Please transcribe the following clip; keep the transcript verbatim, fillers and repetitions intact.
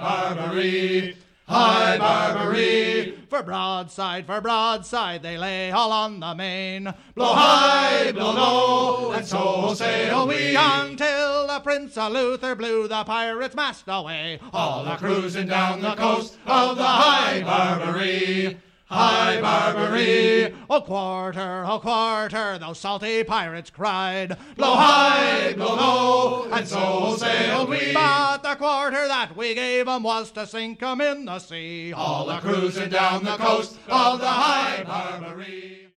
Barbary, High Barbary. For broadside, for broadside, they lay all on the main. Blow high, blow low, and so sail we, until the Prince of Luther blew the pirates' mast away. all a cruising down the coast of the High Barbary, High Barbary. Oh quarter, oh quarter, those salty pirates cried. Blow high, blow low, and so sailed we, but the quarter that we gave 'em was to sink 'em in the sea. all a cruising down the coast of the High Barbary.